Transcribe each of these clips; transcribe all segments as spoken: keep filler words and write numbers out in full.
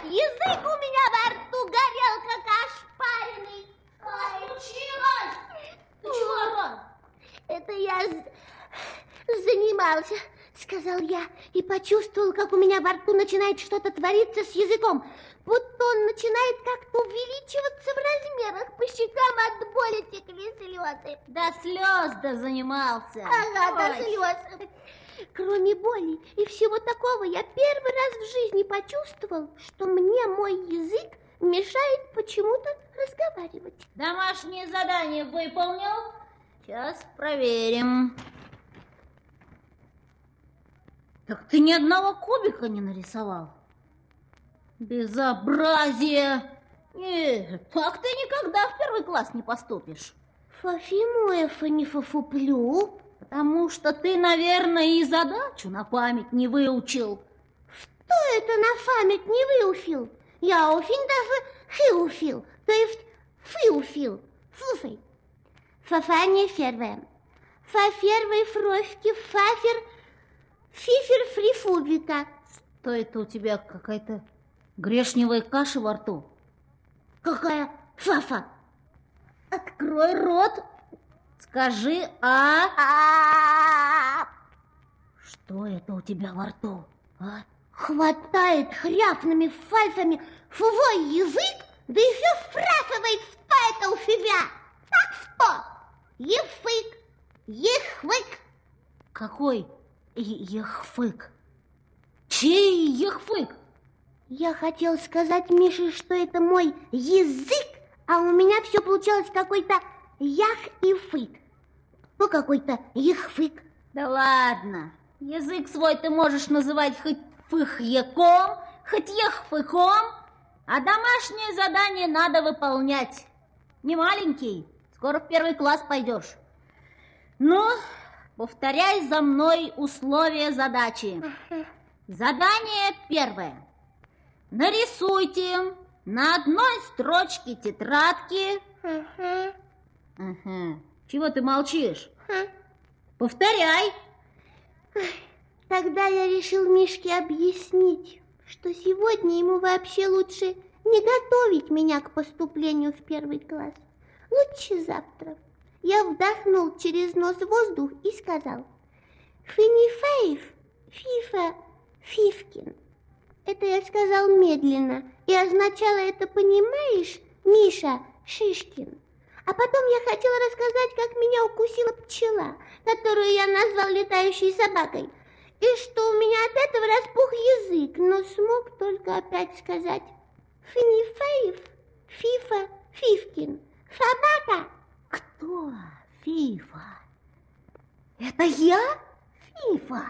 язык у меня во рту горел, как ошпаренный. Случилось? Ты чего, Рон? Это я занимался, сказал я, и почувствовал, как у меня во рту начинает что-то твориться с языком. Будто он начинает как-то увеличиваться в размерах. По щекам от боли текли слезы. До слез да занимался. Ага, до слез. Кроме боли и всего такого, я первый раз в жизни почувствовал, что мне мой язык мешает почему-то разговаривать. Домашнее задание выполнил? Сейчас проверим. Так ты ни одного кубика не нарисовал. Безобразие! Нет, так ты никогда в первый класс не поступишь. Фафимуэфа не фафуплю. Потому что ты, наверное, и задачу на память не выучил. Что это на память не выучил? Я очень даже хиуфил, то есть фиуфил. Слушай, фафа не первая. Фа первой фрошки, фафер, фифер фрифубика. Что это у тебя, какая-то грешневая каша во рту? Какая фафа? Открой рот. Скажи «а». А. Что это у тебя во рту, а? Хватает хряфными фальфами свой язык, да еще спрашивает, что это у себя. Так что? Ефык, ехвык. Какой ехфык? Чей ехфык? Я хотел сказать Мише, что это мой язык, а у меня все получалось какой-то ях и фык. Ну, какой-то ехфык. Да ладно, язык свой ты можешь называть хоть фых-яком, хоть ехфыком, а домашнее задание надо выполнять. Не маленький, скоро в первый класс пойдешь. Ну, повторяй за мной условия задачи. Задание первое. Нарисуйте на одной строчке тетрадки. Ага. Чего ты молчишь? Повторяй. Тогда я решил Мишке объяснить, что сегодня ему вообще лучше не готовить меня к поступлению в первый класс. Лучше завтра. Я вдохнул через нос воздух и сказал: Финифеев, Фифа, Фифкин. Это я сказал медленно, и означало это, понимаешь, Миша Шишкин. А потом я хотела рассказать, как меня укусила пчела, которую я назвал летающей собакой, и что у меня от этого распух язык, но смог только опять сказать: Финифеев, Фифа, Фифкин, собака. Кто Фифа? Это я, Фифа?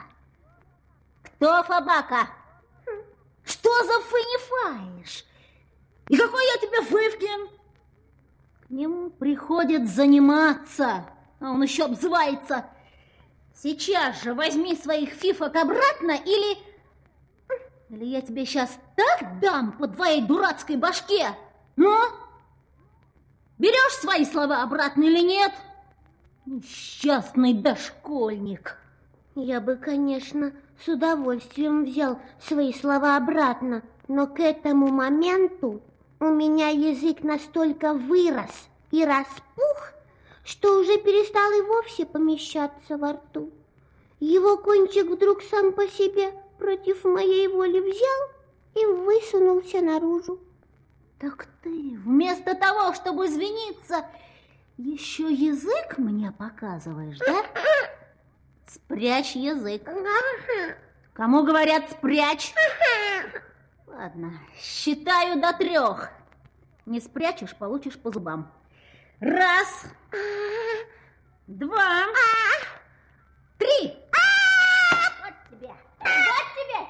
Кто собака? Хм. Что за финифаешь? И какой я тебе Фифкин? К нему приходит заниматься, а он еще обзывается. Сейчас же возьми своих фифок обратно, или... Или я тебе сейчас так дам по твоей дурацкой башке. Ну, берешь свои слова обратно или нет? Несчастный дошкольник. Я бы, конечно, с удовольствием взял свои слова обратно, но к этому моменту у меня язык настолько вырос и распух, что уже перестал и вовсе помещаться во рту. Его кончик вдруг сам по себе против моей воли взял и высунулся наружу. Так ты вместо того, чтобы извиниться, еще язык мне показываешь, да? Спрячь язык. Кому говорят спрячь? Ладно, считаю до трех. Не спрячешь, получишь по зубам. Раз, два, три. Вот тебе, вот тебе.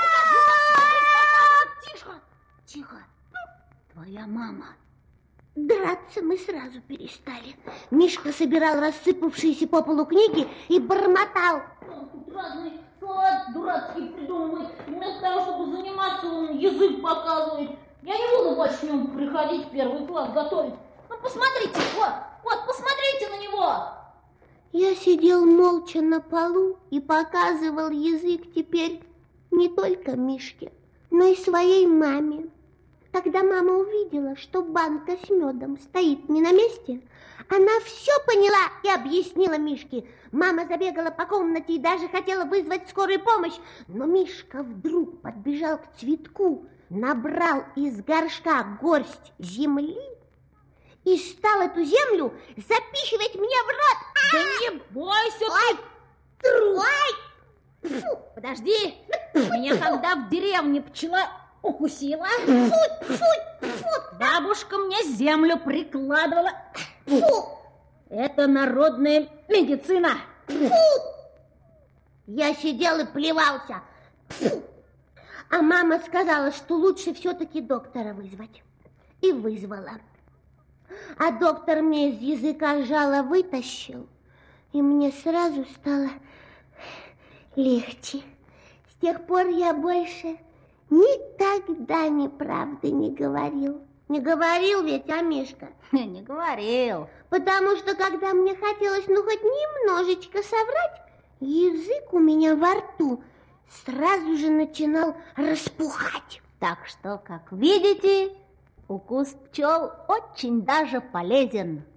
Тихо, тихо. Твоя мама. Драться мы сразу перестали. Мишка собирал рассыпавшиеся по полу книги и бормотал. Тут разный салат дурацкий придумывает. Вместо того, чтобы заниматься, он язык показывает. Я не буду больше к нему приходить в первый класс готовить. Ну, посмотрите, вот, вот, посмотрите на него. Я сидел молча на полу и показывал язык теперь не только Мишке, но и своей маме. Когда мама увидела, что банка с медом стоит не на месте, она все поняла и объяснила Мишке. Мама забегала по комнате и даже хотела вызвать скорую помощь, но Мишка вдруг подбежал к цветку, набрал из горшка горсть земли и стал эту землю запихивать мне в рот. Да не бойся Ой, ты! Ой! Фу, подожди, меня когда в деревне пчела укусила, Фу, фу, фу. бабушка мне землю прикладывала. Фу. Это народная медицина. Фу. Я сидел и плевался. Фу. А мама сказала, что лучше все-таки доктора вызвать. И вызвала. А доктор мне из языка жало вытащил, и мне сразу стало легче. С тех пор я больше никогда неправды не говорил. Не говорил ведь, а, Мишка? Не говорил. Потому что, когда мне хотелось, ну, хоть немножечко соврать, язык у меня во рту сразу же начинал распухать. Так что, как видите, укус пчел очень даже полезен.